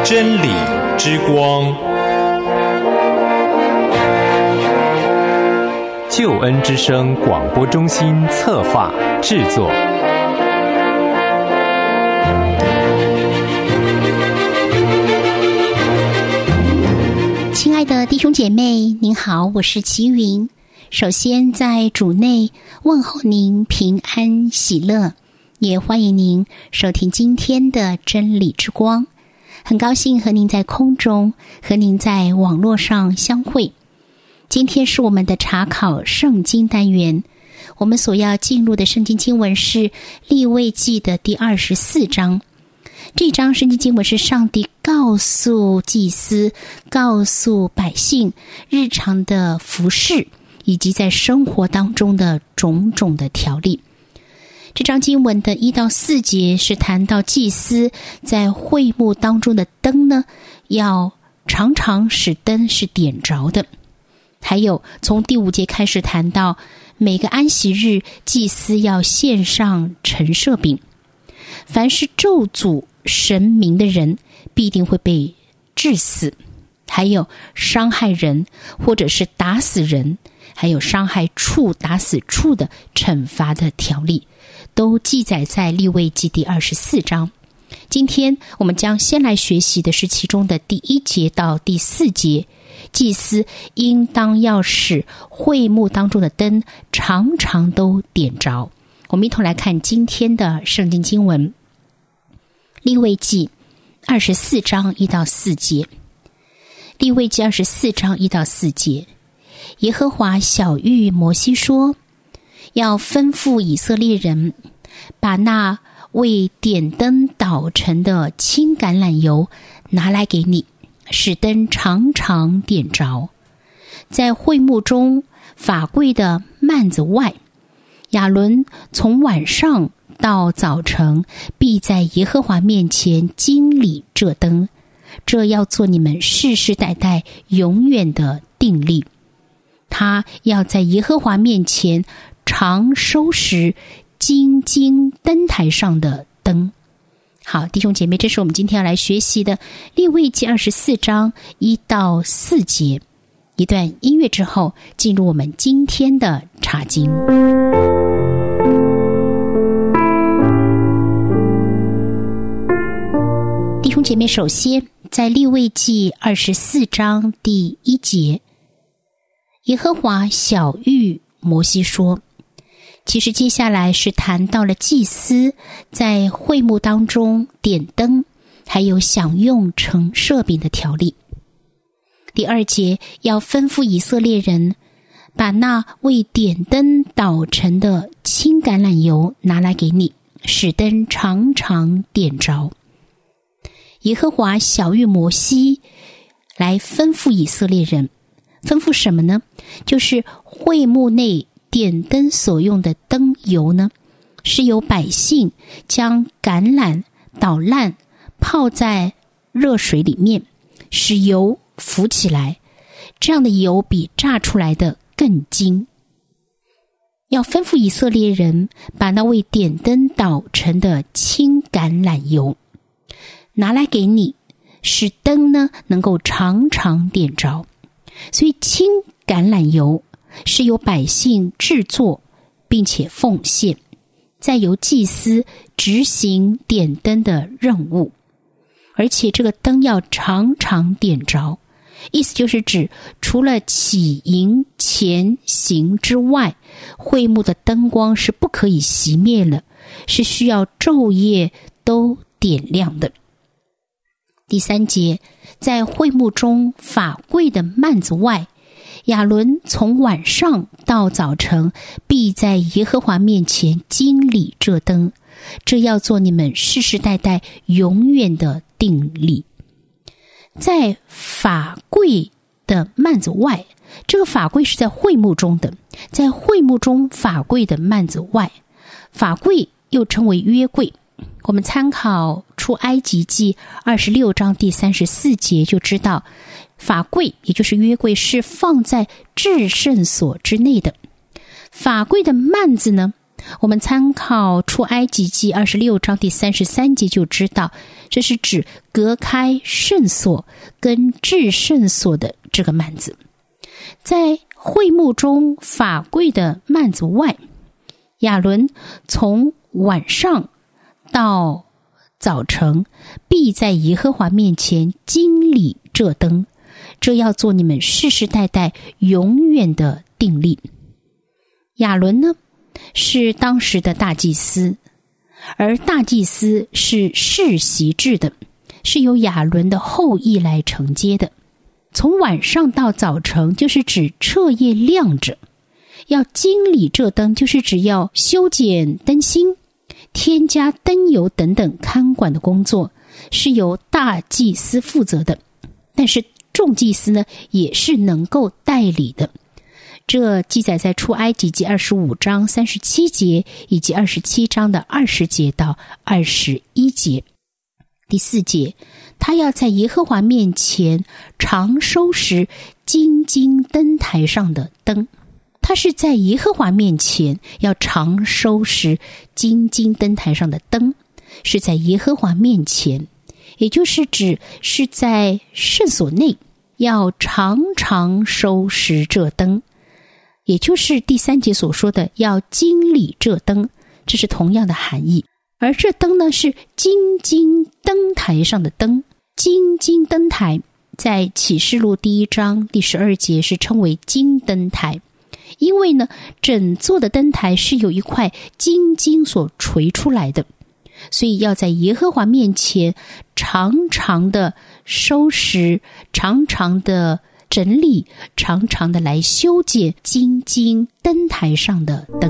真理之光，救恩之声广播中心策划制作。 亲爱的弟兄姐妹，您好，我是齐云。首先在主内问候您平安喜乐，也欢迎您收听今天的真理之光。很高兴和您在空中，和您在网络上相会。今天是我们的查考圣经单元，我们所要进入的圣经经文是利未记的第24章。这章圣经经文是上帝告诉祭司，告诉百姓日常的服事以及在生活当中的种种的条例。这章经文的1到4节是谈到祭司在会幕当中的灯呢，要常常使灯是点着的。还有从第5节开始谈到每个安息日祭司要献上陈设饼，凡是咒诅神明的人必定会被治死，还有伤害人或者是打死人，还有伤害处打死处的惩罚的条例，都记载在利未记第24章。今天我们将先来学习的是其中的第1节到第4节，祭司应当要使会幕当中的灯常常都点着。我们一同来看今天的圣经经文，利未记24章1到4节。利未记24章1到4节，耶和华晓谕摩西说，要吩咐以色列人把那为点灯捣成的青橄榄油拿来给你，使灯常常点着。在会幕中法柜的幔子外，亚伦从晚上到早晨必在耶和华面前经理这灯，这要做你们世世代代永远的定例。他要在耶和华面前常收拾金金灯台上的灯。好，弟兄姐妹，这是我们今天要来学习的利未记24章1到4节。一段音乐之后，进入我们今天的查经。弟兄姐妹，首先在利未记24章第1节，耶和华晓谕摩西说，其实接下来是谈到了祭司在会幕当中点灯，还有享用陈设饼的条例。第2节要吩咐以色列人把那为点灯捣成的青橄榄油拿来给你，使灯常常点着。耶和华晓谕摩西来吩咐以色列人，吩咐什么呢？就是会幕内点灯所用的灯油呢，是由百姓将橄榄捣烂，泡在热水里面，使油浮起来，这样的油比榨出来的更精。要吩咐以色列人把那为点灯捣成的青橄榄油拿来给你，使灯呢能够常常点着。所以青橄榄油是由百姓制作并且奉献，再由祭司执行点灯的任务，而且这个灯要常常点着，意思就是指除了起营前行之外，会幕的灯光是不可以熄灭了，是需要昼夜都点亮的。第3节，在会幕中法柜的幔子外，亚伦从晚上到早晨必在耶和华面前经理这灯，这要做你们世世代代永远的定例。在法柜的幔子外，这个法柜是在会幕中的，在会幕中法柜的幔子外，法柜又称为约柜。我们参考出埃及记26章第34节就知道，法柜也就是约柜是放在至圣所之内的。法柜的幔子呢， 我们参考出埃及记26章第33节就知道，这是指隔开圣所跟至圣所的这个幔子。在会幕中法柜的幔子外，亚伦从晚上到早晨必在耶和华面前经理这灯，这要做你们世世代代永远的定例。亚伦呢，是当时的大祭司，而大祭司是世袭制的，是由亚伦的后裔来承接的。从晚上到早晨就是指彻夜亮着，要经理这灯就是指要修剪灯芯、添加灯油等等看管的工作，是由大祭司负责的。但是众祭司呢，也是能够代理的。这记载在出埃及记25章37节以及27章的20节到21节。第4节，他要在耶和华面前常收拾金金灯台上的灯。他是在耶和华面前要常收拾金金灯台上的灯，是在耶和华面前，也就是指是在圣所内要常常收拾这灯，也就是第3节所说的要经理这灯，这是同样的含义。而这灯呢，是金金灯台上的灯。金金灯台在启示录第1章第12节是称为金灯台，因为呢，整座的灯台是有一块金金所锤出来的，所以要在耶和华面前常常的收拾，常常的整理，常常的来修剪金金灯台上的灯。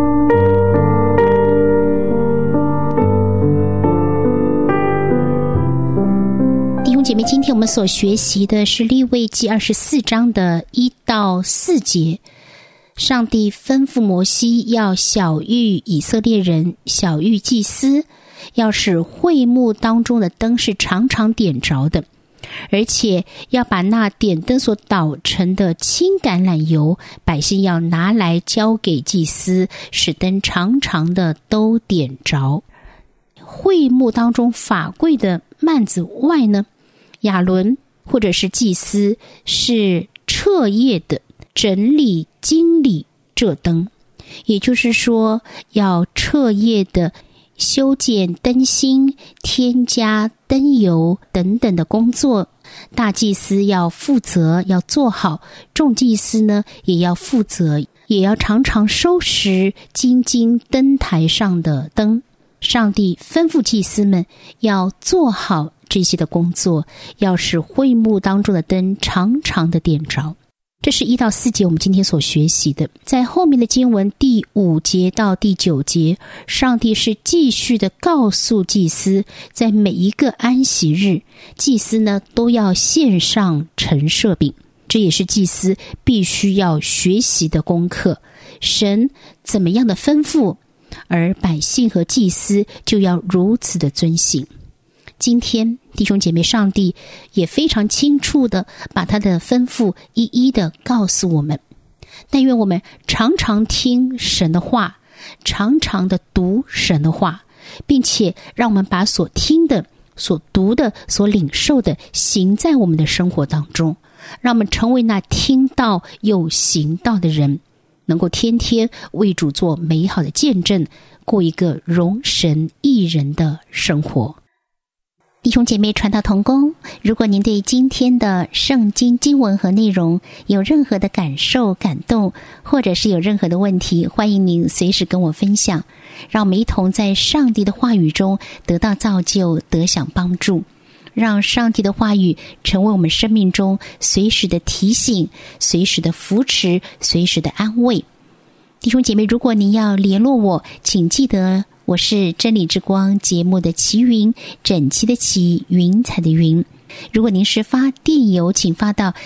弟兄姐妹，今天我们所学习的是利未记24章的1到4节。上帝吩咐摩西要晓谕以色列人，晓谕祭司，要使会幕当中的灯是常常点着的，而且要把那点灯所捣成的青橄榄油，百姓要拿来交给祭司，使灯常常的都点着。会幕当中法柜的幔子外呢，亚伦或者是祭司是彻夜的整理经理这灯，也就是说要彻夜的修剪灯芯、添加灯油等等的工作。大祭司要负责，要做好，众祭司呢也要负责，也要常常收拾金金灯台上的灯。上帝吩咐祭司们要做好这些的工作，要使会幕当中的灯常常的点着。这是1到4节我们今天所学习的。在后面的经文第5节到第9节，上帝是继续的告诉祭司，在每一个安息日，祭司呢都要献上陈设饼，这也是祭司必须要学习的功课。神怎么样的吩咐，而百姓和祭司就要如此的遵行。今天弟兄姐妹，上帝也非常清楚的把他的吩咐一一的告诉我们。但愿我们常常听神的话，常常的读神的话，并且让我们把所听的、所读的、所领受的行在我们的生活当中，让我们成为那听到又行道的人，能够天天为主做美好的见证，过一个荣神益人的生活。弟兄姐妹，传道同工，如果您对今天的圣经经文和内容有任何的感受、感动，或者是有任何的问题，欢迎您随时跟我分享，让我们一同在上帝的话语中得到造就，得享帮助，让上帝的话语成为我们生命中随时的提醒、随时的扶持、随时的安慰。弟兄姐妹，如果您要联络我，请记得我是真理之光节目的齐云，整齐的齐，云彩的云。如果您是发电邮，请发到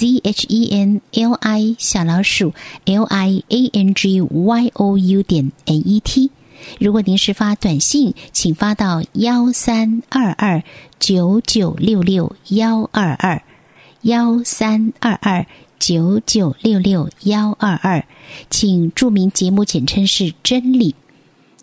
zhenli_liangyou.net。如果您是发短信，请发到132299661221，132299661222，请注明节目简称是真理。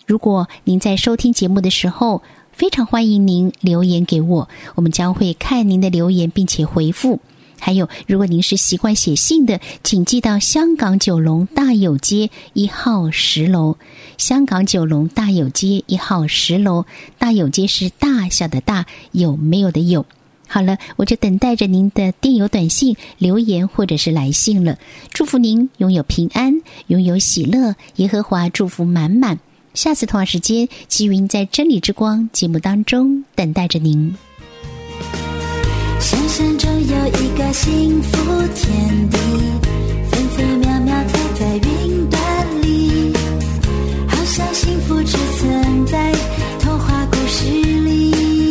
如果您在收听节目的时候，非常欢迎您留言给我，我们将会看您的留言并且回复。还有，如果您是习惯写信的，请寄到香港九龙大有街1号10楼。香港九龙大有街1号10楼，大有街是大小的大，有没有的有。好了，我就等待着您的电邮短信、留言或者是来信了。祝福您拥有平安，拥有喜乐，耶和华祝福满满。下次同样时间，齐云在真理之光节目当中等待着您。 想象中有一个幸福天地，分分秒秒踩在云端里，好像幸福只存在童话故事里。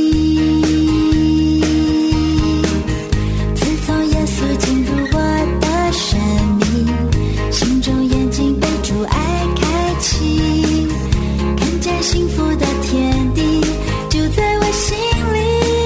自从耶稣进入我的生命，心中眼睛被主爱开启，看见幸福的天地就在我心里。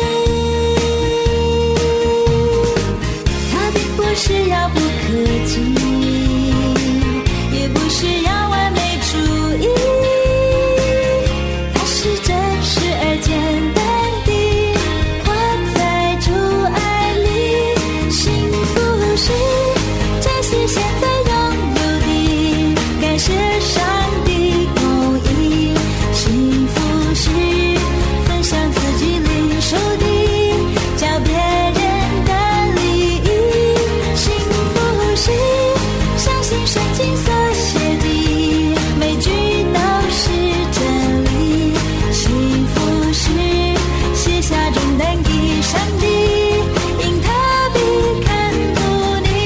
它并不是遥不可及，也不是要完美主义，它是真实而简单地活在主爱里。幸福是珍惜现在拥有的，感谢上帝供应。幸福是分享自己领受的，教别人的利益。幸福是相信圣经所写的，每句都是真理。幸福是卸下重担给上帝，因他必看顾你。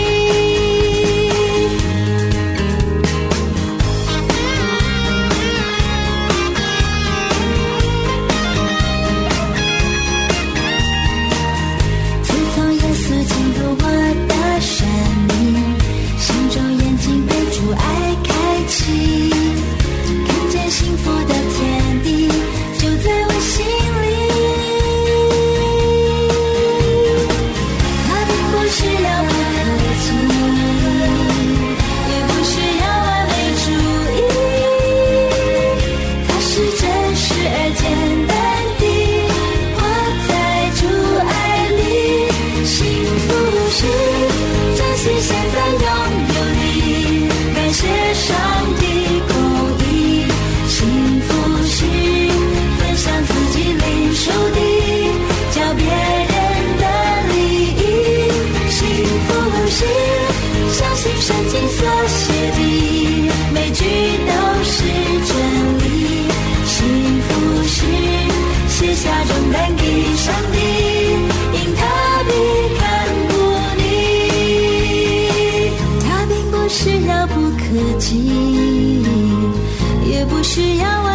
自从耶稣进入我的生命，心中眼睛被主爱开启，看见幸福的天地就在我心里。它并不是遥不可及，也不是要完美主义，它是真实而简单地活在主爱里。幸福是珍惜现在拥有的，感谢上帝供应。幸福是分享自己领受的，教别人的利益。幸福是相信圣经所写的，每句都是真理。幸福是卸下重担给上帝，因他必看顾你。它并不是遥不可及，也不是要